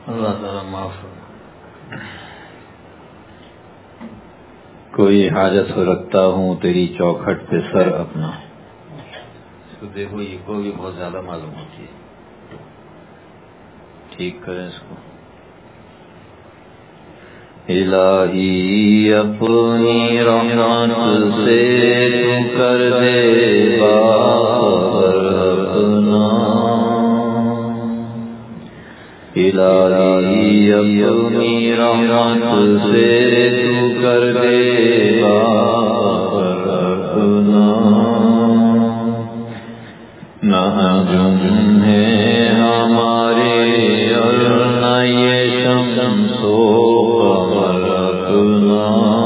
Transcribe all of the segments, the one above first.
اللہ تعالیٰ معاف کرنا۔ کوئی حاجت رکھتا ہوں تیری چوکھٹ پہ سر اپنا، اس کو دیکھو، یہ کو بھی بہت زیادہ معلوم ہوتی ہے، ٹھیک کریں اس کو۔ الہی اپنی رحمت سے تو کر دے باخبر اپنا، الہی اپنی رحمت سے تو کر دے باخبر اپنا، نہ جن ہے ہمارے اور نہ یہ شمس و قمر اپنا،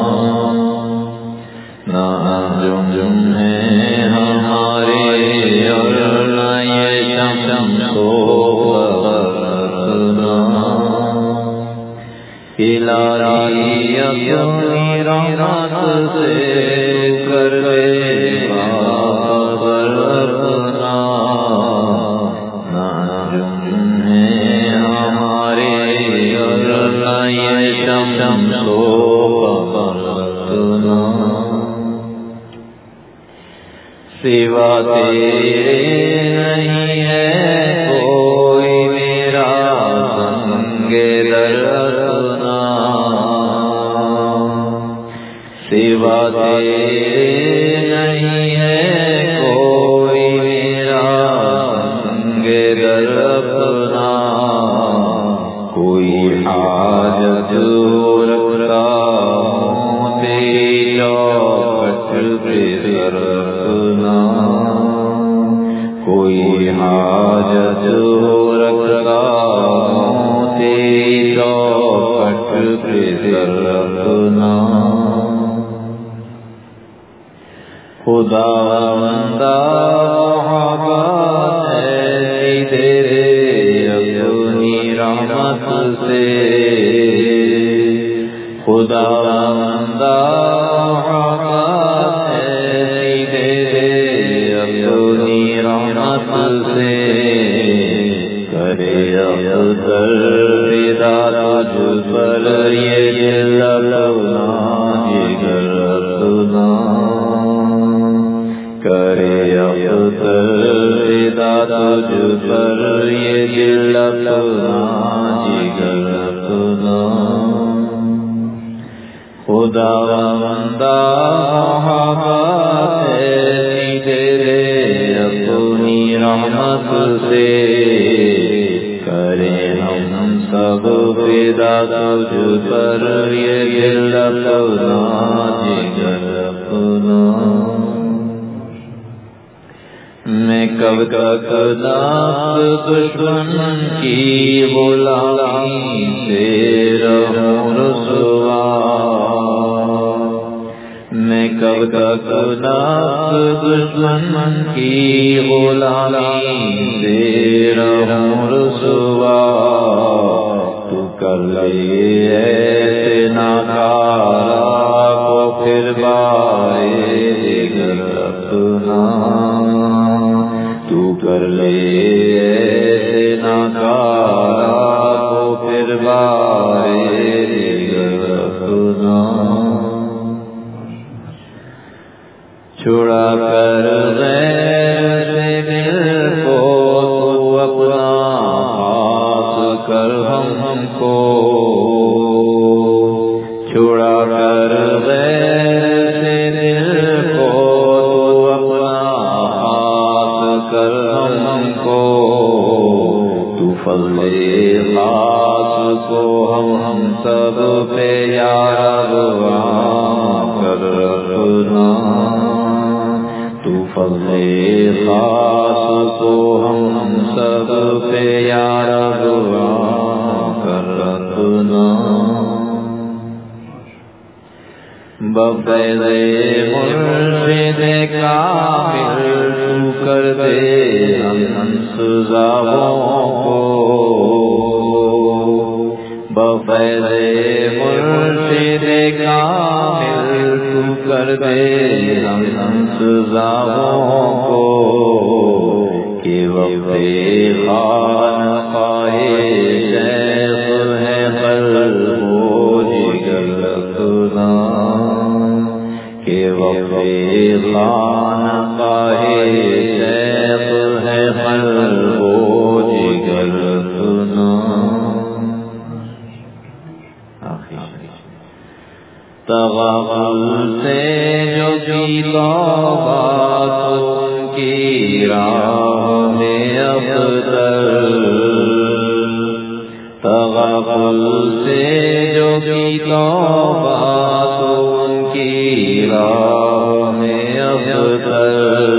نہ جن ہے ہمارے اور نہ یہ شمس و قمر اپنا، الہی اپنی رحمت سے کر دے باخبر اپنا، نہ جن ہے ہمارے اور نہ یہ شمس و قمر اپنا، سوا تیرے نہیں ہے کوئی میرا سنگ در اپنا، سوا تیرے نہیں ہے کوئی میرا سنگ در اپنا، کوئی حاجت رکھتا ہوں تیری چوکھٹ پہ سر اپنا، کوئی حاجت رکھتا ہوں تیری چوکھٹ پہ سر اپنا، خدا بندہ محبت ہے تیرے اپنی رحمت سے، خدا بندہ محبت ہے تیرے اپنی رحمت سے، کرے افضل فدا تجھ پر یہ دل اپنا جگر اپنا، کرے افضل فدا تجھ پر یہ دل اپنا جگر اپنا، خدا بندہ محبت ہے تیرے اپنی رحمت سے، کرے ہم سب فدا تجھ پر یہ دل اپنا جگر اپنا، میں کب تک نفس دشمن کی غلامی سے رہوں رسوا، میں کب تک نفس دشمن کی غلامی سے رہوں رسوا، تو کر لے ایسے ناکارہ کو پھر بارے دیگر اپنا، تو کر لے ایسے ناکارہ کو پھر بارے دیگر اپنا، چھڑا کر غیر سے دل کو تو اپنا خاص کر ہم کو، چھڑا کر غیر سے دل کو تو اپنا خاص کر ہم کو، تو فضل خاص کو ہم سب پہ یا رب عام کر رکھنا، تو فضل خاص کو ہم سب پہ یا رب عام کر رکھنا، بفیض مرشد کامل تو کر دے ہم سزاؤں کو، بفیض مرشد کامل تو کر دے ہم سزاؤں کو، کہ وقت خانقاہ شیخ تغافل سے جو کی توبہ ان کی راہ افضل، تغافل سے جو کی توبہ ان کی راہ افضل،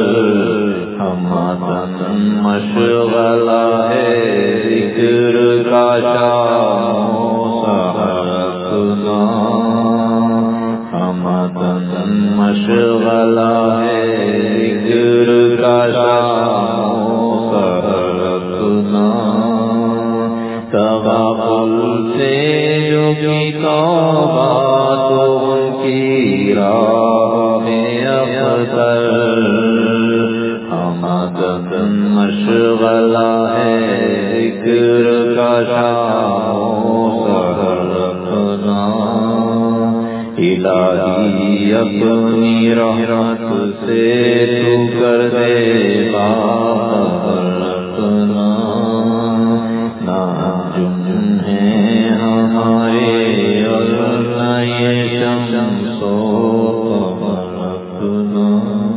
ہمارا مشغلہ ہے ذکر کا مشغلہ ہے ذکر کا سہرنا، تغافل سے جو کی توبہ تو ان کی راہ افضل، ہمارا مشغلہ ہے ذکر کا الہی اپنی رحمت سے تو کر دے رکھنا، نہ جن ہیں ہمارے اور نہ یہ شمس و قمر۔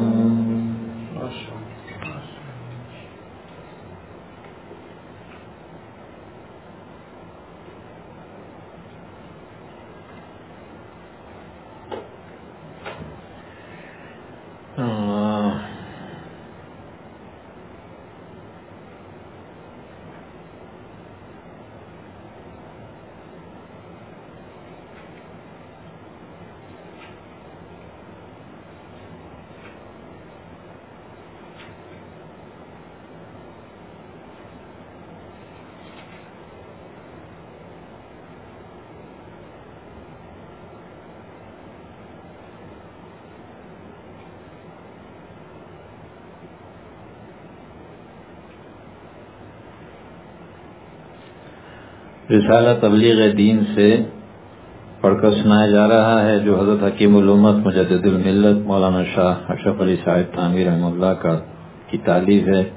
رسالہ تبلیغ دین سے پڑھ کر سنایا جا رہا ہے، جو حضرت حکیم الامت مجدد الملت مولانا شاہ اشرف علی صاحب تھانوی رحمہ اللہ کی تالیف ہے۔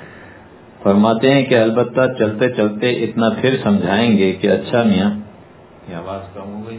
فرماتے ہیں کہ البتہ چلتے چلتے اتنا پھر سمجھائیں گے کہ اچھا میاں، یہ آواز کم ہو گئی،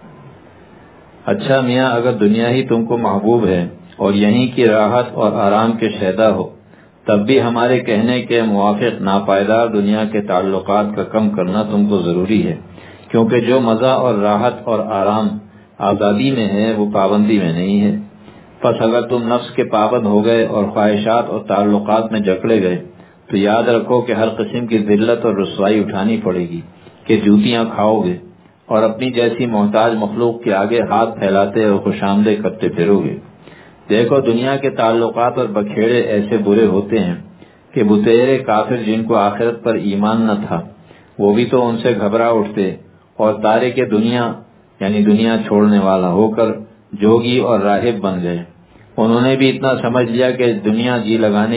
اچھا میاں اگر دنیا ہی تم کو محبوب ہے اور یہیں کی راحت اور آرام کے شیدا ہو، تب بھی ہمارے کہنے کے موافق ناپائیدار دنیا کے تعلقات کا کم کرنا تم کو ضروری ہے، کیونکہ جو مزہ اور راحت اور آرام آزادی میں ہے وہ پابندی میں نہیں ہے۔ پس اگر تم نفس کے پابند ہو گئے اور خواہشات اور تعلقات میں جکڑے گئے تو یاد رکھو کہ ہر قسم کی ذلت اور رسوائی اٹھانی پڑے گی کہ جوتیاں کھاؤ گے اور اپنی جیسی محتاج مخلوق کے آگے ہاتھ پھیلاتے اور خوشامدید کرتے پھرو گے۔ دیکھو دنیا کے تعلقات اور بکھیڑے ایسے برے ہوتے ہیں کہ بتیرے کافر جن کو آخرت پر ایمان نہ تھا وہ بھی تو ان سے گھبرا اٹھتے اور تارک دنیا یعنی دنیا چھوڑنے والا ہو کر جوگی اور راہب بن گئے۔ انہوں نے بھی اتنا سمجھ لیا کہ دنیا جی لگانے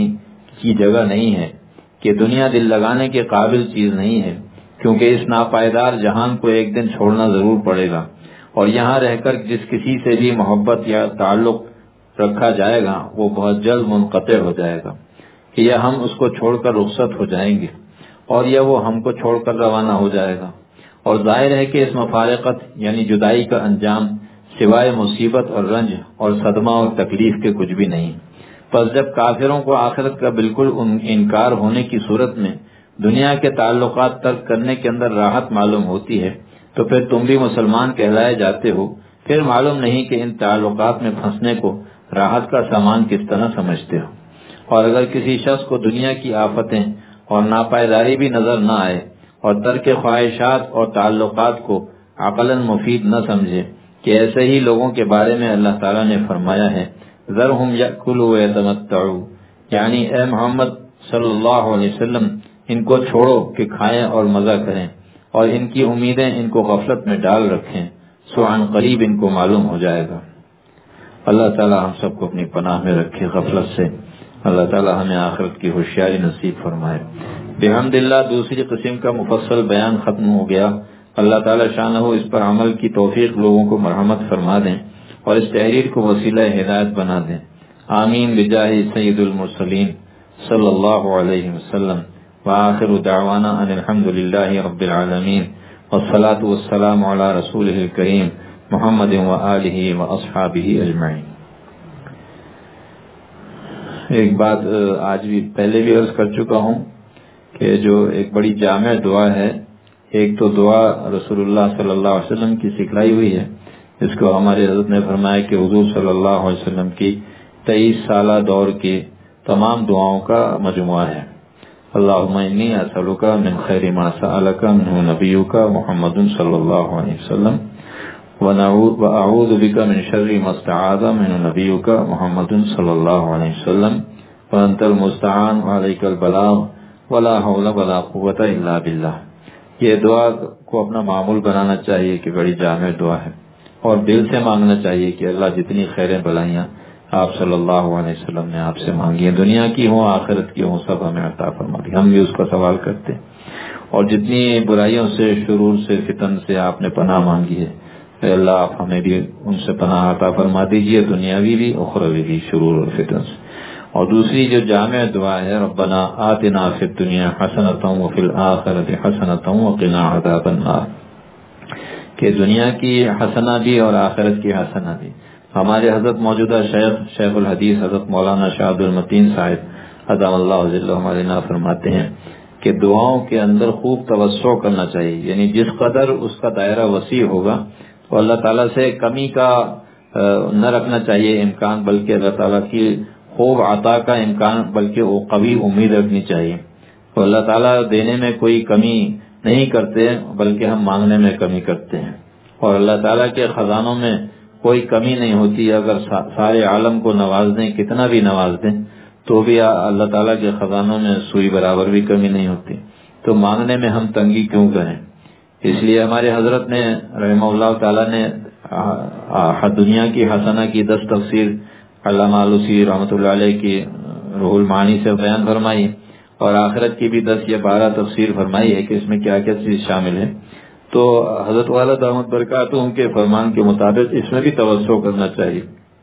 کی جگہ نہیں ہے، کہ دنیا دل لگانے کے قابل چیز نہیں ہے، کیونکہ اس ناپائیدار جہان کو ایک دن چھوڑنا ضرور پڑے گا، اور یہاں رہ کر جس کسی سے بھی محبت یا تعلق رکھا جائے گا وہ بہت جلد منقطع ہو جائے گا، کہ یا ہم اس کو چھوڑ کر رخصت ہو جائیں گے اور یا وہ ہم کو چھوڑ کر روانہ ہو جائے گا۔ اور ظاہر ہے کہ اس مفارقت یعنی جدائی کا انجام سوائے مصیبت اور رنج اور صدمہ اور تکلیف کے کچھ بھی نہیں۔ پس جب کافروں کو آخرت کا بالکل انکار ہونے کی صورت میں دنیا کے تعلقات ترک کرنے کے اندر راحت معلوم ہوتی ہے تو پھر تم بھی مسلمان کہلائے جاتے ہو، پھر معلوم نہیں کہ ان تعلقات میں پھنسنے کو راحت کا سامان کس طرح سمجھتے ہو۔ اور اگر کسی شخص کو دنیا کی آفتیں اور ناپائیداری بھی نظر نہ آئے اور ترک خواہشات اور تعلقات کو عقلاً مفید نہ سمجھے کہ ایسے ہی لوگوں کے بارے میں اللہ تعالیٰ نے فرمایا ہے ذرہم یأکلوا ویتمتعوا، یعنی اے محمد صلی اللہ علیہ وسلم ان کو چھوڑو کہ کھائیں اور مزہ کریں، اور ان کی امیدیں ان کو غفلت میں ڈال رکھیں، سو عن قریب ان کو معلوم ہو جائے گا۔ اللہ تعالیٰ ہم سب کو اپنی پناہ میں رکھے غفلت سے، اللہ تعالیٰ ہمیں آخرت کی ہوشیاری نصیب فرمائے۔ بحمد اللہ دوسری قسم کا مفصل بیان ختم ہو گیا۔ اللہ تعالیٰ شانہ اس پر عمل کی توفیق لوگوں کو مرحمت فرما دیں اور اس تحریر کو وسیلہ ہدایت بنا دیں، آمین بجاہ سید المرسلین صلی اللہ علیہ وسلم۔ وآخر دعوانا ان الحمد للہ رب العالمین والصلاة والسلام علی رسولہ الکریم محمد وآلہ واصحابہ اجمعین۔ ایک بات آج بھی پہلے بھی عرض کر چکا ہوں کہ جو ایک بڑی جامع دعا ہے، ایک تو دعا رسول اللہ صلی اللہ علیہ وسلم کی سکھلائی ہوئی ہے، اس کو ہمارے حضرت نے فرمایا کہ حضور صلی اللہ علیہ وسلم کی 23 سالہ دور کی تمام دعاؤں کا مجموعہ ہے۔ اللہم انی اسألک من خیر ما سألک منہ نبیک محمد صلی اللہ علیہ وسلم وأعوذ بک من شر ما استعاذ منہ نبیک محمد صلی اللہ علیہ وسلم وانت المستعان وعلیک البلاغ ولا حول ولا قوة الا باللہ۔ یہ دعا کو اپنا معمول بنانا چاہیے کہ بڑی جامع دعا ہے، اور دل سے مانگنا چاہیے کہ اللہ جتنی خیریں بلائیاں آپ صلی اللہ علیہ وسلم نے آپ سے مانگی ہیں، دنیا کی ہوں آخرت کی ہوں، سب ہمیں عطا فرما دی۔ ہم بھی اس کا سوال کرتے ہیں، اور جتنی برائیوں سے، شرور سے، فتن سے آپ نے پناہ مانگی ہے، اے اللہ آپ ہمیں بھی ان سے پناہ عطا فرما دیجیے، دنیاوی بھی اخروی بھی شرور اور فتن سے۔ اور دوسری جو جامع دعا ہے، ربنا آتنا فی الدنیا حسنۃ وفی الآخرۃ حسنۃ وقنا عذاب النار، کہ دنیا کی حسنہ بھی اور آخرت کی حسنہ بھی۔ ہمارے حضرت موجودہ شیخ الحدیث حضرت مولانا شاہ عبد المتین صاحب ادام اللہ ذلہ علیہ فرماتے ہیں کہ دعاؤں کے اندر خوب توسع کرنا چاہیے، یعنی جس قدر اس کا دائرہ وسیع ہوگا تو اللہ تعالیٰ سے کمی کا نہ رکھنا چاہیے امکان، بلکہ اللہ تعالیٰ کی خوب عطا کا امکان، بلکہ وہ قوی امید رکھنی چاہیے۔ تو اللہ تعالیٰ دینے میں کوئی کمی نہیں کرتے، بلکہ ہم مانگنے میں کمی کرتے ہیں، اور اللہ تعالیٰ کے خزانوں میں کوئی کمی نہیں ہوتی۔ اگر سارے عالم کو نواز دیں، کتنا بھی نواز دیں، تو بھی اللہ تعالیٰ کے خزانوں میں سوئی برابر بھی کمی نہیں ہوتی، تو مانگنے میں ہم تنگی کیوں کریں؟ اس لیے ہمارے حضرت نے رحمہ اللہ تعالیٰ نے دنیا کی حسنہ کی 10 تفسیر علامہ آلوسی رحمۃ اللہ علیہ کی روح المعانی سے بیان فرمائی، اور آخرت کی بھی 10 یا 12 تفسیر فرمائی ہے کہ اس میں کیا کیا چیز شامل ہے۔ تو حضرت والا دامت برکاتہم کے فرمان کے مطابق اس میں بھی توسع کرنا چاہیے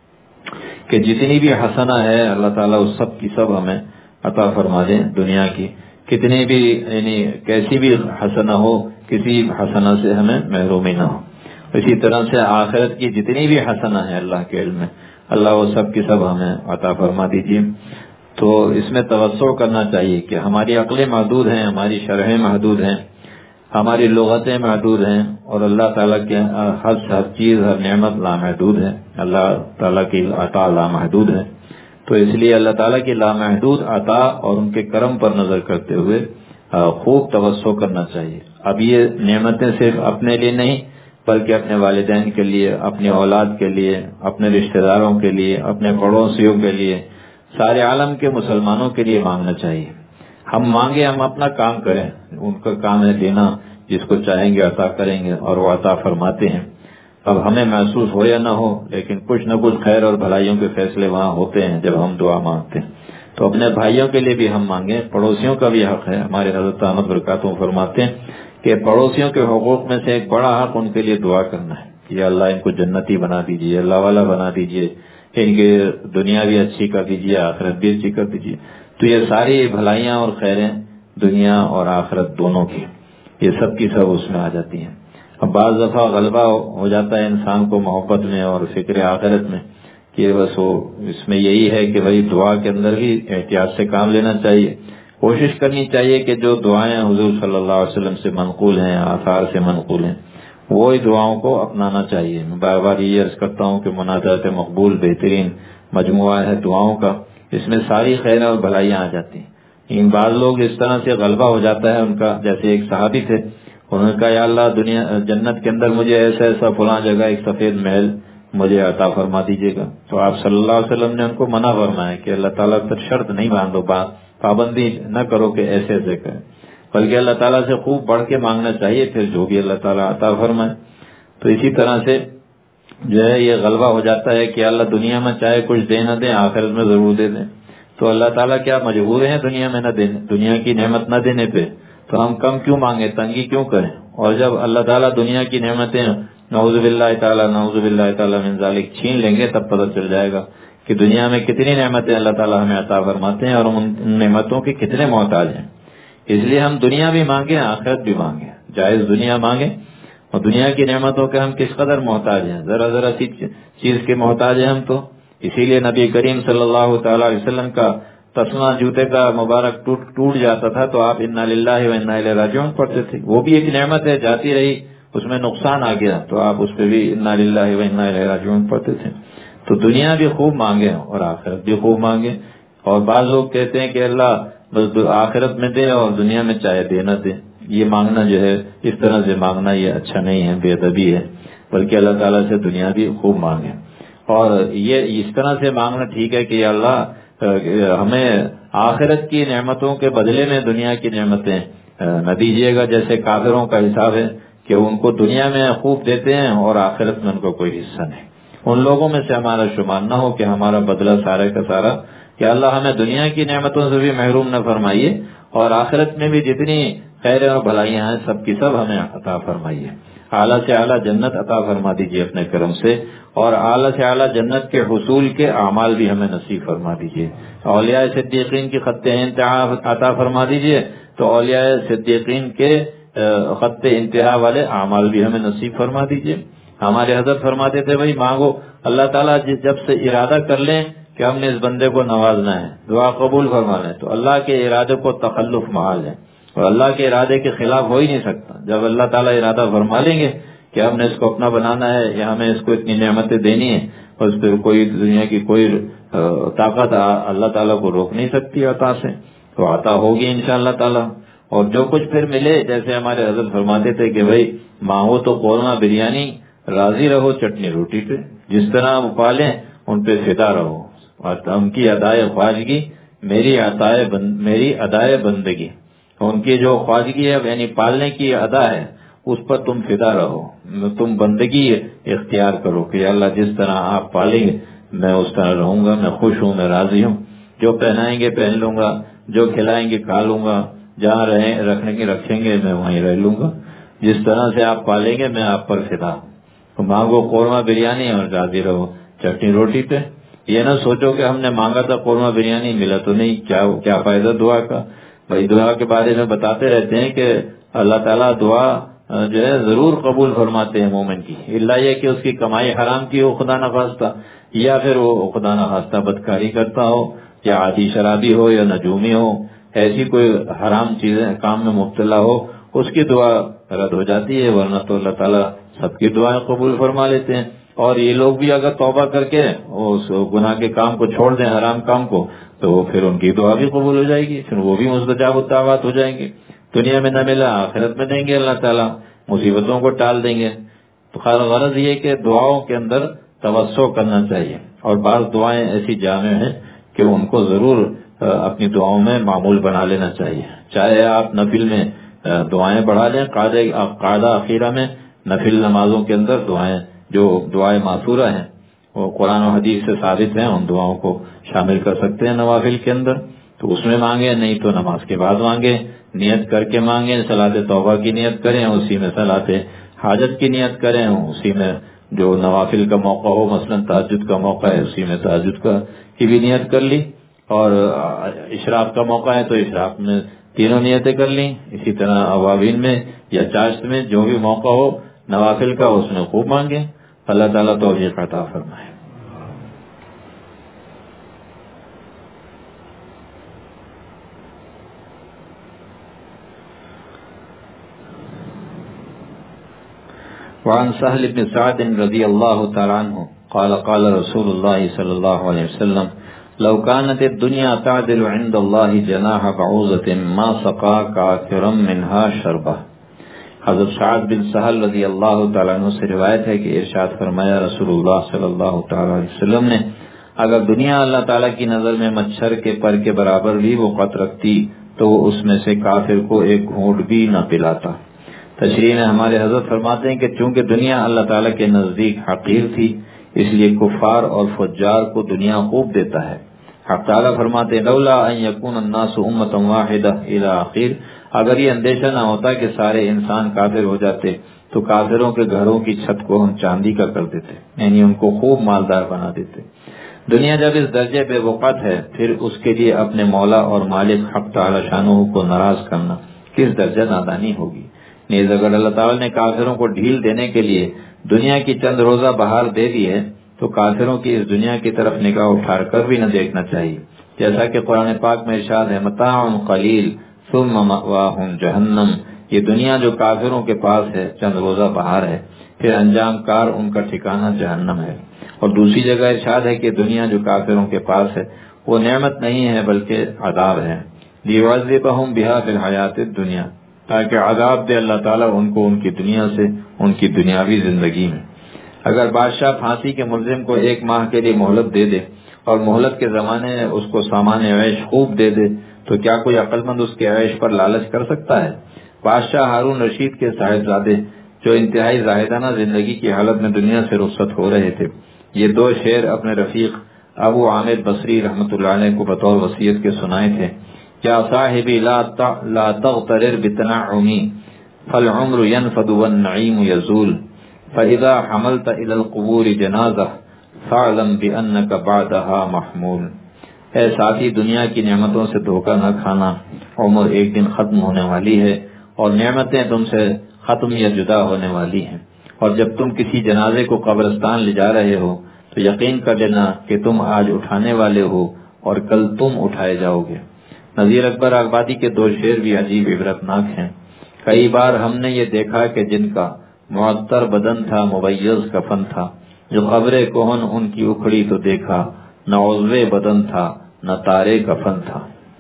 کہ جتنی بھی حسنہ ہے اللہ تعالیٰ اس سب کی سب ہمیں عطا فرما دیں، دنیا کی کتنی بھی، یعنی کیسی بھی حسنہ ہو، کسی حسنہ سے ہمیں محرومی نہ ہو۔ اسی طرح سے آخرت کی جتنی بھی حسنہ ہے اللہ کے علم میں، اللہ وہ سب کی سب ہمیں عطا فرما دیجیے۔ تو اس میں توسع کرنا چاہیے کہ ہماری عقلیں محدود ہیں، ہماری شرحیں محدود ہیں، ہماری لغتیں محدود ہیں، اور اللہ تعالیٰ کے ہر چیز، ہر نعمت لامحدود ہے، اللہ تعالیٰ کی عطا لامحدود ہے۔ تو اس لیے اللہ تعالیٰ کی لامحدود عطا اور ان کے کرم پر نظر کرتے ہوئے خوب توسع کرنا چاہیے۔ اب یہ نعمتیں صرف اپنے لیے نہیں، بلکہ اپنے والدین کے لیے، اپنی اولاد کے لیے، اپنے رشتہ داروں کے لیے، اپنے پڑوسیوں کے لیے، سارے عالم کے مسلمانوں کے لیے مانگنا چاہیے۔ ہم مانگیں، ہم اپنا کام کریں، ان کا کام ہے دینا، جس کو چاہیں گے عطا کریں گے، اور وہ عطا فرماتے ہیں۔ اب ہمیں محسوس ہو یا نہ ہو، لیکن کچھ نہ کچھ خیر اور بھلائیوں کے فیصلے وہاں ہوتے ہیں جب ہم دعا مانگتے ہیں۔ تو اپنے بھائیوں کے لیے بھی ہم مانگیں، پڑوسیوں کا بھی حق ہے۔ ہمارے حضرت احمد برکاتہم فرماتے ہیں کہ پڑوسیوں کے حقوق میں سے ایک بڑا حق ان کے لیے دعا کرنا ہے کہ یا اللہ ان کو جنتی بنا دیجیے، اللہ والا بنا دیجیے، ان کی دنیا بھی اچھی کر دیجیے، آخرت بھی اچھی کر دیجیے۔ تو یہ ساری بھلائیاں اور خیریں دنیا اور آخرت دونوں کی، یہ سب کی سب اس میں آ جاتی ہیں۔ اب بعض دفعہ غلبہ ہو جاتا ہے انسان کو محبت میں اور فکر آخرت میں، کہ بس وہ اس میں یہی ہے کہ بھائی دعا کے اندر بھی احتیاط سے کام لینا چاہیے، کوشش کرنی چاہیے کہ جو دعائیں حضور صلی اللہ علیہ وسلم سے منقول ہیں، آثار سے منقول ہیں، وہی دعاؤں کو اپنانا چاہیے۔ میں بار بار یہ عرض کرتا ہوں کہ مناجات مقبول بہترین مجموعہ ہے دعاؤں کا، اس میں ساری خیر اور بھلائیاں آ جاتی ہیں۔ ان بعض لوگ اس طرح سے غلبہ ہو جاتا ہے ان کا، جیسے ایک صحابی تھے، انہوں نے کہا یا اللہ دنیا جنت کے اندر مجھے ایسا ایسا فلاں جگہ ایک سفید محل مجھے عطا فرما دیجیے گا۔ تو آپ صلی اللہ علیہ وسلم نے ان کو منع فرمایا کہ اللہ تعالیٰ پر شرط نہیں باندھو، پابندی نہ کرو کہ ایسے ایسے کریں، بلکہ اللہ تعالیٰ سے خوب بڑھ کے مانگنا چاہیے، پھر جو بھی اللہ تعالیٰ عطا فرمائے۔ تو اسی طرح سے جو ہے یہ غلبہ ہو جاتا ہے کہ اللہ دنیا میں چاہے کچھ دے نہ دیں، آخرت میں ضرور دے دیں۔ تو اللہ تعالیٰ کیا مجبور ہیں دنیا میں نہ دینے، دنیا کی نعمت نہ دینے پہ؟ تو ہم کم کیوں مانگیں، تنگی کیوں کریں؟ اور جب اللہ تعالیٰ دنیا کی نعمتیں نعوذ باللہ تعالیٰ من ذالک چھین لیں گے، تب پتہ چل جائے گا کہ دنیا میں کتنی نعمتیں اللہ تعالیٰ ہمیں عطا فرماتے ہیں اور ان نعمتوں کے کتنے محتاج ہیں۔ اس لیے ہم دنیا بھی مانگیں، آخرت بھی مانگیں، جائز دنیا مانگیں اور دنیا کی نعمتوں کے ہم کس قدر محتاج ہیں، ذرا ذرا سی چیز کے محتاج ہیں ہم تو. اسی لیے نبی کریم صلی اللہ تعالی علیہ وسلم کا تسمہ جوتے کا مبارک ٹوٹ جاتا تھا تو آپ انا للہ و انا الیہ راجعون پڑھتے تھے. وہ بھی ایک نعمت ہے، جاتی رہی، اس میں نقصان آ گیا تو آپ اس پہ بھی انا للہ و انا الیہ راجعون پڑھتے تھے. تو دنیا بھی خوب مانگے اور آخرت بھی خوب مانگے. اور بعض لوگ کہتے ہیں کہ اللہ بس آخرت میں دے اور دنیا میں چاہے دے نہ دے. یہ مانگنا جو ہے اس طرح سے مانگنا یہ اچھا نہیں ہے، بے ادبی ہے، بلکہ اللہ تعالیٰ سے دنیا بھی خوب مانگے. اور یہ اس طرح سے مانگنا ٹھیک ہے کہ یا اللہ ہمیں آخرت کی نعمتوں کے بدلے میں دنیا کی نعمتیں نہ دیجیے گا. جیسے کافروں کا حساب ہے کہ ان کو دنیا میں خوب دیتے ہیں اور آخرت میں ان کو کوئی حصہ نہیں. ان لوگوں میں سے ہمارا شمار نہ ہو کہ ہمارا بدلہ سارے کا سارا کہ اللہ ہمیں دنیا کی نعمتوں سے بھی محروم نہ فرمائیے اور آخرت میں بھی جتنی خیر اور بھلائیاں ہیں سب کی سب ہمیں عطا فرمائیے. اعلیٰ سے اعلیٰ جنت عطا فرما دیجیے اپنے کرم سے، اور اعلیٰ سے اعلیٰ جنت کے حصول کے اعمال بھی ہمیں نصیب فرما دیجیے. اولیاء صدیقین کی خط انتہا عطا فرما دیجیے تو اولیاء صدیقین کے خط انتہا والے اعمال بھی ہمیں نصیب فرما دیجیے. ہمارے حضرت فرماتے تھے بھائی مانگو، اللہ تعالیٰ جب سے ارادہ کر لیں کہ ہم نے اس بندے کو نوازنا ہے، دعا قبول فرما لیں، تو اللہ کے ارادے کو تخلف محال ہے اور اللہ کے ارادے کے خلاف ہو ہی نہیں سکتا. جب اللہ تعالیٰ ارادہ فرما لیں گے کہ ہم نے اس کو اپنا بنانا ہے یا ہمیں اس کو اتنی نعمتیں دینی ہے، اور اس پہ کوئی دنیا کی کوئی طاقت اللہ تعالیٰ کو روک نہیں سکتی عطا سے، تو عطا ہوگی انشاءاللہ تعالیٰ. اور جو کچھ پھر ملے، جیسے ہمارے حضرت فرماتے تھے کہ بھائی مانگو تو قورمہ بریانی، راضی رہو چٹنی روٹی پہ. جس طرح وہ پالیں ان پہ فدا رہو. اور ان کی ادائے خواجگی میری ادائے بندگی، ان کی جو خواجگی ہے یعنی پالنے کی ادا ہے اس پر تم فدا رہو، تم بندگی اختیار کرو کہ اللہ جس طرح آپ پالیں گے میں اس طرح رہوں گا، میں خوش ہوں، میں راضی ہوں. جو پہنائیں گے پہن لوں گا، جو کھلائیں گے کھا لوں گا، جہاں رکھیں گے میں وہیں رہ لوں گا. جس طرح سے آپ پالیں گے میں آپ پر فدا ہوں. تو مانگو قورمہ بریانی اور راضی رہو چٹنی روٹی پہ. یہ نہ سوچو کہ ہم نے مانگا تھا قورمہ بریانی ملا تو نہیں، کیا فائدہ دعا کا. بھائی دعا کے بارے میں بتاتے رہتے ہیں کہ اللہ تعالیٰ دعا جو ہے ضرور قبول فرماتے ہیں مومن کی، اللہ یہ کہ اس کی کمائی حرام کی ہو خدا نخواستہ، یا پھر وہ خدا نخواستہ بدکاری کرتا ہو، یا عادی شرابی ہو، یا نجومی ہو، ایسی کوئی حرام چیزیں کام میں مبتلا ہو، اس کی دعا رد ہو جاتی ہے. ورنہ تو اللہ تعالیٰ سب کی دعائیں قبول فرما لیتے ہیں. اور یہ لوگ بھی اگر توبہ کر کے اس گناہ کے کام کو چھوڑ دیں، حرام کام کو، تو پھر ان کی دعا بھی قبول ہو جائے گی، پھر وہ بھی مستجاب الدعوات ہو جائیں گے. دنیا میں نہ ملا آخرت میں دیں گے اللہ تعالیٰ، مصیبتوں کو ٹال دیں گے. تو غرض یہ کہ دعاؤں کے اندر توسع کرنا چاہیے. اور بعض دعائیں ایسی جامع ہیں کہ ان کو ضرور اپنی دعاؤں میں معمول بنا لینا چاہیے. چاہے آپ نفل میں دعائیں بڑھا لیں، قاعدہ اخیرہ میں نفل نمازوں کے اندر جو دعائیں معصورہ ہیں وہ قرآن و حدیث سے ثابت ہیں، ان دعاؤں کو شامل کر سکتے ہیں نوافل کے اندر. تو اس میں مانگیں، نہیں تو نماز کے بعد مانگیں، نیت کر کے مانگیں، صلاۃ توبہ کی نیت کریں، اسی میں صلاۃ حاجت کی نیت کریں، اسی میں جو نوافل کا موقع ہو، مثلا تہجد کا موقع ہے اسی میں تہجد کی بھی نیت کر لی، اور اشراق کا موقع ہے تو اشراق میں تینوں نیتیں کر لیں. اسی طرح اوابین میں یا چاشت میں جو بھی موقع ہو نوافل کا اس میں خوب مانگیں. اللہ تعالیٰ توفیق عطا فرمائے. وعن سهل بن سعد رضي الله تعالى عنه قال قال رسول الله صلى الله عليه وسلم لو كانت الدنيا تعدل عند الله جناح بعوضة ما سقى كافرا منها شربة. حضرت سعد بن سہل رضی اللہ تعالیٰ عنہ سے روایت ہے کہ ارشاد فرمایا رسول اللہ صلی اللہ تعالیٰ علیہ وسلم نے، اگر دنیا اللہ تعالیٰ کی نظر میں مچھر کے پر کے برابر بھی وقت رکھتی تو وہ اس میں سے کافر کو ایک گھونٹ بھی نہ پلاتا. تشریح میں ہمارے حضرت فرماتے ہیں کہ چونکہ دنیا اللہ تعالیٰ کے نزدیک حقیر تھی اس لیے کفار اور فجار کو دنیا خوب دیتا ہے. حق تعالیٰ فرماتے لولا ان یکون الناس امۃ واحدہ الی آخر، اگر یہ اندیشہ نہ ہوتا کہ سارے انسان کافر ہو جاتے تو کافروں کے گھروں کی چھت کو ہم چاندی کا کر دیتے، یعنی ان کو خوب مالدار بنا دیتے. دنیا جب اس درجے بے وقت ہے پھر اس کے لیے اپنے مولا اور مالک حق تعالی شانہ کو ناراض کرنا کس درجہ نادانی ہوگی. نیز اگر اللہ تعالیٰ نے کافروں کو ڈھیل دینے کے لیے دنیا کی چند روزہ بہار دے دی ہے تو کافروں کی اس دنیا کی طرف نگاہ اٹھا کر بھی نہ دیکھنا چاہیے، جیسا کہ قرآن پاک میں ارشاد ہے متاع قلیل ثم مأواہم جہنم، یہ دنیا جو کافروں کے پاس ہے چند روزہ بہار ہے، پھر انجام کار ان کا ٹھکانہ جہنم ہے۔ اور دوسری جگہ ارشاد ہے کہ دنیا جو کافروں کے پاس ہے وہ نعمت نہیں ہے بلکہ عذاب ہے، لیعذبہم بہا فی الحیات الدنیا، تاکہ عذاب دے اللہ تعالیٰ ان کو ان کی دنیا سے ان کی دنیاوی زندگی میں۔ اگر بادشاہ پھانسی کے ملزم کو 1 ماہ کے لیے مہلت دے دے اور مہلت کے زمانے میں اس کو سامان عیش خوب دے دے تو کیا کوئی عقل مند اس کے عیش پر لالچ کر سکتا ہے؟ بادشاہ ہارون رشید کے صاحبزادے جو انتہائی زاہدانہ زندگی کی حالت میں دنیا سے رخصت ہو رہے تھے، یہ 2 شعر اپنے رفیق ابو عامر بصری رحمۃ اللہ علیہ کو بطور وصیت کے سنائے تھے، یا صاحبی لا تغترر بتنعمی فالعمر ينفد والنعیم یزول فاذا حملت الى القبور جنازہ فاعلم بانک بعدها محمول۔ اے ساتھی، دنیا کی نعمتوں سے دھوکہ نہ کھانا، عمر ایک دن ختم ہونے والی ہے اور نعمتیں تم سے ختم یا جدا ہونے والی ہیں، اور جب تم کسی جنازے کو قبرستان لے جا رہے ہو تو یقین کر لینا کہ تم آج اٹھانے والے ہو اور کل تم اٹھائے جاؤ گے۔ نذیر اکبر آبادی کے 2 شعر بھی عجیب عبرتناک ہیں۔ کئی بار ہم نے یہ دیکھا کہ جن کا معطر بدن تھا مبیض کفن تھا، جو قبر کہن ان کی اکھڑی تو دیکھا، نہ عضو بدن تھا نہ تارے کفن تھا۔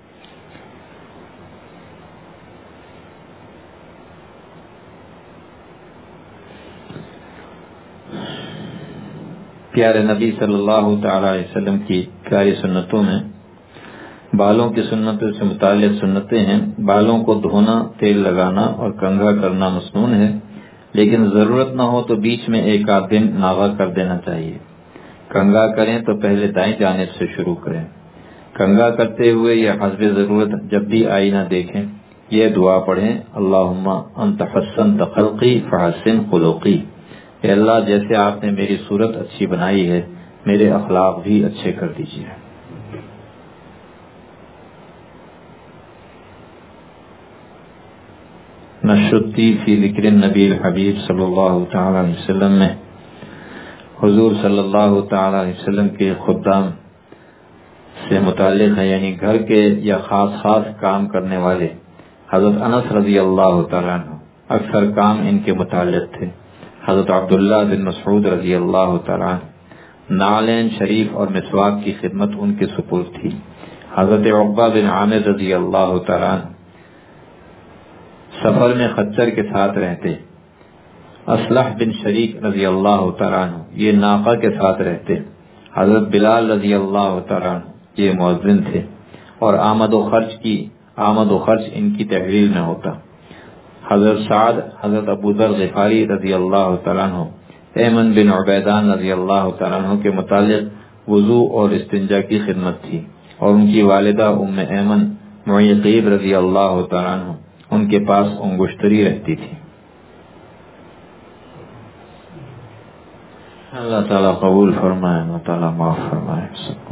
پیارے نبی صلی اللہ تعالی علیہ وسلم کی پیاری سنتوں میں بالوں کی سنتوں سے متعلق سنتیں ہیں۔ بالوں کو دھونا، تیل لگانا اور کنگھا کرنا مسنون ہے، لیکن ضرورت نہ ہو تو بیچ میں 1 آدھ دن ناغہ کر دینا چاہیے۔ کنگھا کریں تو پہلے دائیں جانب سے شروع کریں۔ کنگھا کرتے ہوئے یا حسب ضرورت جب بھی آئینہ دیکھیں یہ دعا پڑھیں، اللہم انت حسنت خلقی فحسن خلقی، اے اللہ جیسے آپ نے میری صورت اچھی بنائی ہے میرے اخلاق بھی اچھے کر دیجیے۔ نشتی فی ذکر النبی الحبیب صلی اللہ تعالی علیہ وسلم میں حضور صلی اللہ تعالی علیہ وسلم کے خدام سے متعلق ہے، یعنی گھر کے یا خاص کام کرنے والے حضرت انس رضی اللہ تعالیٰ عنہ، اکثر کام ان کے متعلق تھے۔ حضرت عبداللہ بن مسعود رضی اللہ تعالیٰ عنہ، نعلین شریف اور مسواک کی خدمت ان کے سپرد تھی۔ حضرت عقبہ بن عامر رضی اللہ تعالیٰ عنہ سفر میں خچر کے ساتھ رہتے۔ اصلح بن شریک رضی اللہ تعالیٰ عنہ یہ ناقہ کے ساتھ رہتے۔ حضرت بلال رضی اللہ تعالیٰ عنہ یہ مؤذن تھے، اور آمد و خرچ ان کی تحویل میں ہوتا۔ حضرت سعد، حضرت ابو ذر غفاری رضی اللہ تعالیٰ عنہ، ایمن بن عبیدان رضی اللہ تعالیٰ عنہ کے متعلق وضو اور استنجا کی خدمت تھی، اور ان کی والدہ ام ایمن معیقیب رضی اللہ تعالیٰ عنہ ان کے پاس انگشتری رہتی تھی۔ اللہ تعالیٰ قبول فرمائے، اللہ تعالیٰ معاف فرمائے۔